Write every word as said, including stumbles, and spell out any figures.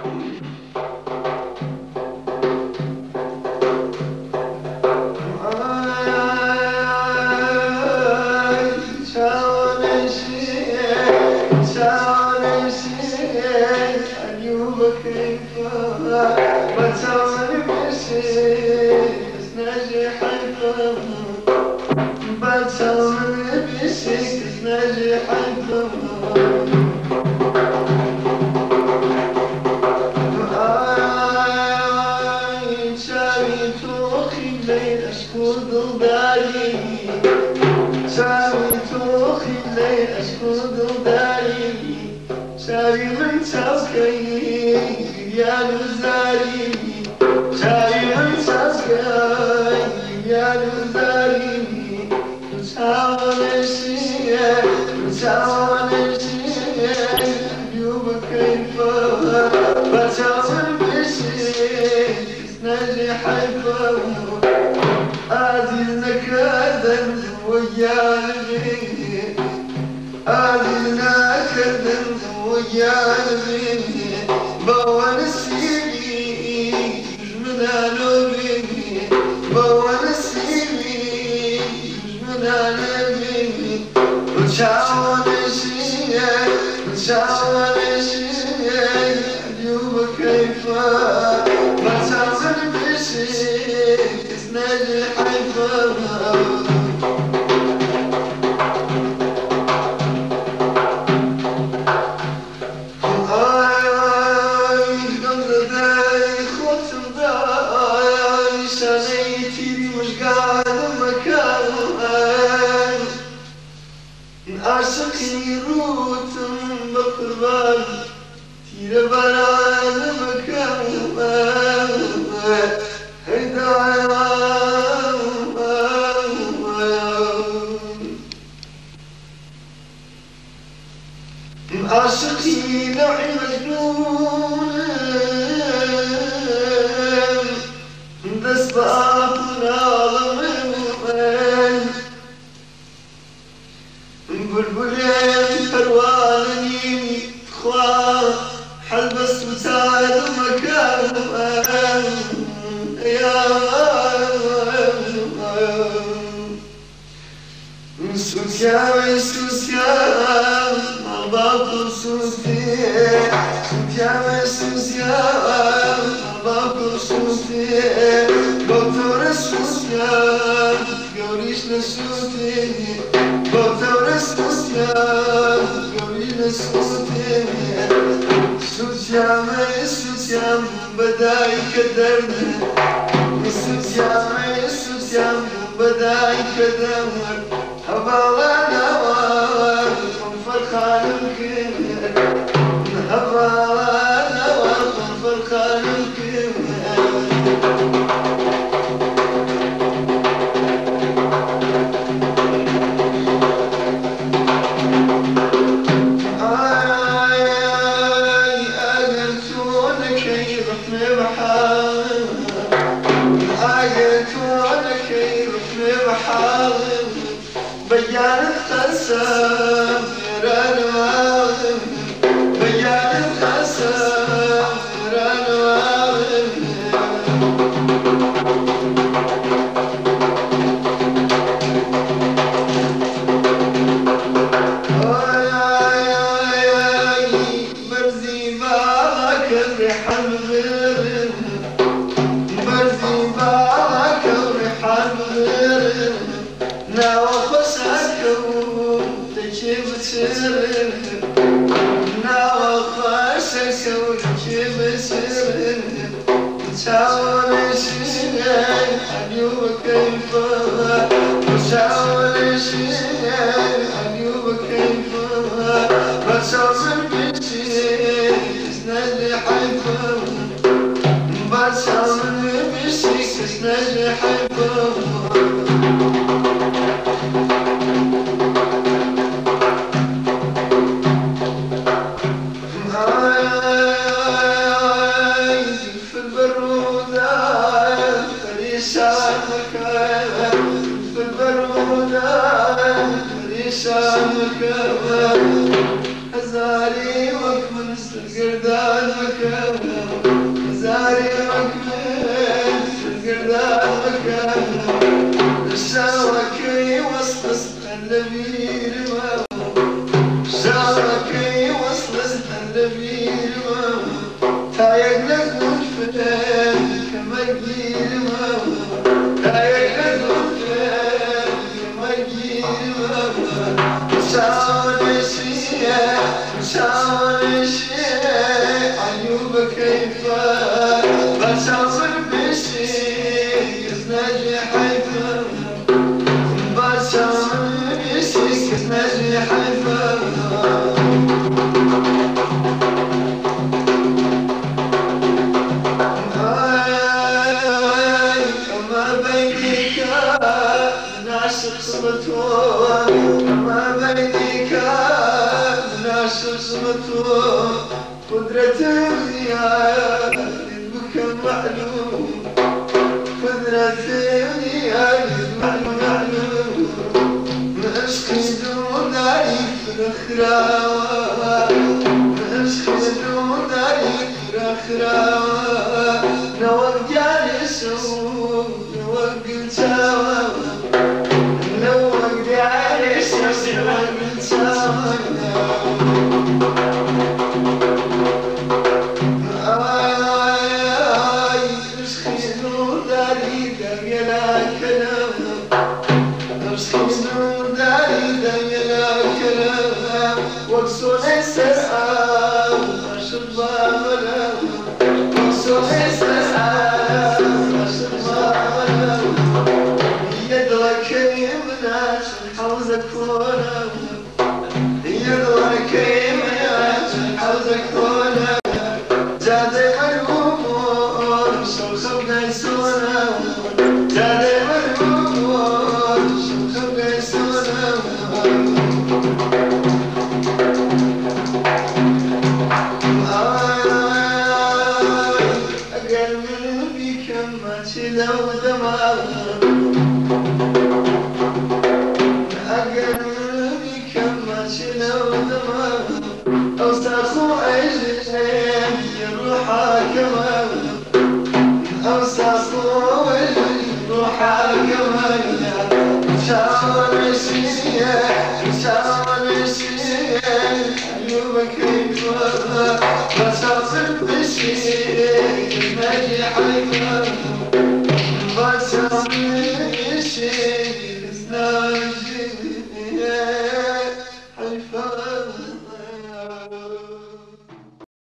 شاوی من چاوکەی گریان و زارینی شاوی من چاوکەی گریان و زارینی چاوانەشیە چاوانەشیە بیو بکەیفە بە چاوم بشێ نەژی حەیفە عزیز نەکردن وەیانێ عزیز نەکردن وياني بونسيني جمنانو بيني بونسيني جمنانو بيني وتشاونشيا وتشاونشيا اليوم كيفا ما تعمل بشي تسنجي حيفا عاشقی روتم بقربان تیر بران مکم هیدا عاشقی نوعی مجنون دست بآبنا بلبلين پرواني خوا حلبس وسعد مكان يا سوسيا سوسيا بابا سوسيا سوسيا سوسيا بابا سوسيا دكتور سوسيا قوليش نسوتي دكتور سوسيا قوليش نسوتي سوسيا ما سوسيا بداي كدرد سوسيا ما سوسيا بداي كدرد هبالا نوار فرخان الكبير هبالا نوار فرخان الكبير بيان الخسام ران واغم بيان الخسام ران واغم آي آي آي آي برزي باغك الرحم غير برزي باغك الرحم غير ناو خساكو تجيب سر ناو خساكو تجيب سر تساول شيء اليوم كيف تساول شيء اليوم كيف بسوي بشيء تسند حيفا بسوي بشيء تسند حيفا في البرودة فريسان كمان كي وصل النبيل تايق لك الفتن كما يجيل تايق لك الفتن كما يجيل شاون الشيء شاون الشيء عيوب كيف بشاصر بالشيء يزنج حيفا بشاصر بالشيء يزنج حيفا ما بينك ناشر صمته قدرة الرياض بك معلوم قدرة الرياض معلوم نشكي دون عيف الأخراوة نشكي دون عيف الأخراوة نوقع لسوم نوقع التاوى حوزك فونا يدورك يميات حوزك فونا جادي مرمومون شوخو قيسونا جادي مرمومون شوخو قيسونا أقل من بكم ما تلو دماغ أوساخو عيشين يروحا كمان أوساخو عيشين يروحا كمان شاور الشيء شاور الشيء يومك يفضل